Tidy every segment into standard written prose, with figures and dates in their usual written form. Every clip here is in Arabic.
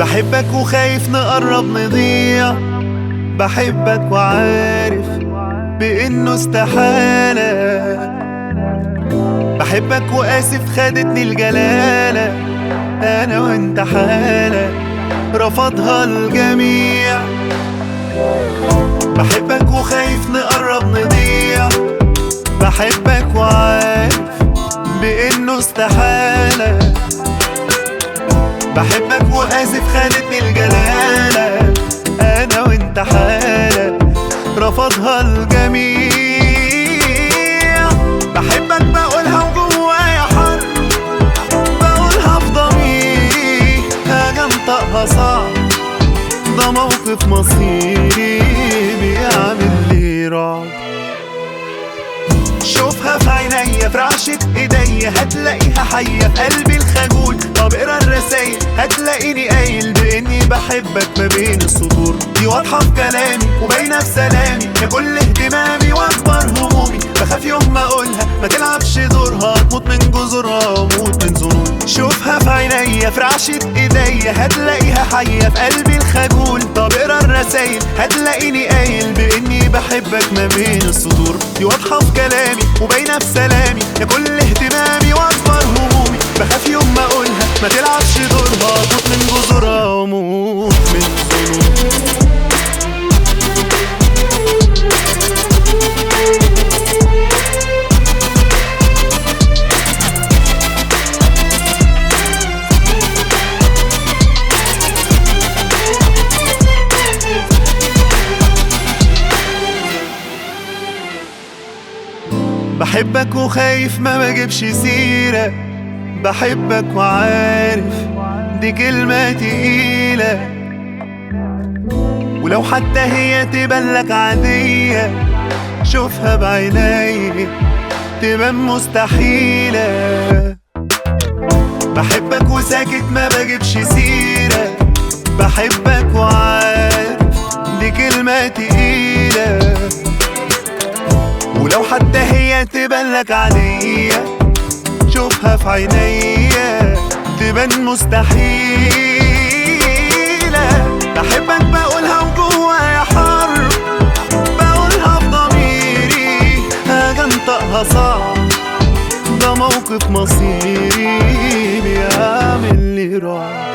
بحبك وخايف نقرب نضيع، بحبك وعارف بإنه استحالة، بحبك وآسف خدتني الجلالة، أنا وأنت حالة رفضها الجميع. بحبك وخايف نقرب نضيع، بحبك وعارف بإنه استحالة، بحبك وآسف خدتني الجلالة، أنا وأنت حالة رفضها الجميع. بحبك بقولها وجوايا حر، بقولها في ضميري، حاجة انطقها صعب، ده موقف مصيري بيعمل لي رعب. شوفها في عينيا في رعشة ايديا، هتلاقيها حية في قلبي الخجول. طب اقرا الرسايل هتلاقيني قايل باني بحبك ما بين السطور. دي واضحة في كلامي وباينة في سلامي، يا كل اهتمامي واكبر همومي. بخاف يوم ما اقولها ما تلعبش دورها، تموت من جذورها وموت من ظنوني. شوفها في عينيا في رعشة ايديا، هتلاقيها حية في قلبي الخجول. طب اقرا الرسايل هتلاقيني قايل باني بحبك ما بين السطور. دي واضحة في كلامي وباينة في سلامي، يا كل اهتمامي واكبر همومي. بخاف يوم ما اقولها ما تلعبش دورها، تموت من جذورها وموت من ظنوني. بحبك وخايف ما بجيبش سيرة، بحبك وعارف دي كلمة تقيلة، ولو حتى هي تبان عادية، شوفها بعيني تبان مستحيلة. بحبك وساكت ما بجيبش سيرة، بحبك وعارف دي كلمة تقيلة، ولو حتى هي تبان عادية، شوفها في عينيا تبان مستحيلة. بحبك بقولها وجوايا حر، بقولها في ضميري، حاجة انطقها صعب، ده موقف مصيري بيعمل لي رعب.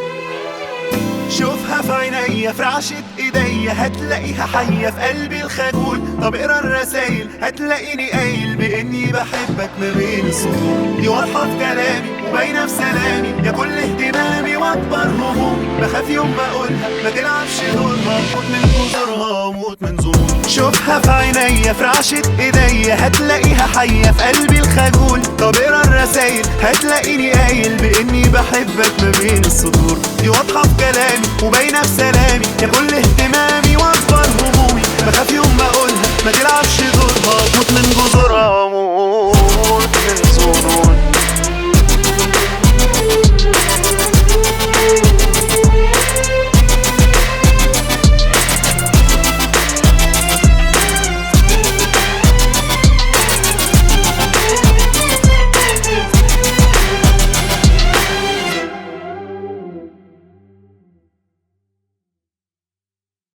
شوفها في عينيا في رعشة ايديا، هتلاقيها حية في قلبي الخجول. طب اقرا الرسايل هتلاقيني قايل باني بحبك ما بين السطور. دي واضحة في كلامي وباينة في سلامي، يا كل اهتمامي واكبر همومي. بخاف يوم ما اقولها ما تلعبش دورها، موت من جذورها وموت من ظنوني. شوفها في عينيا في رعشة ايديا، هتلاقيها حية في قلبي الخجول. طب اقرا الرسايل هتلاقيني قايل باني بحبك ما بين السطور. دي واضحة في كلامي وباينة في سلامي، يا كل اهتمامي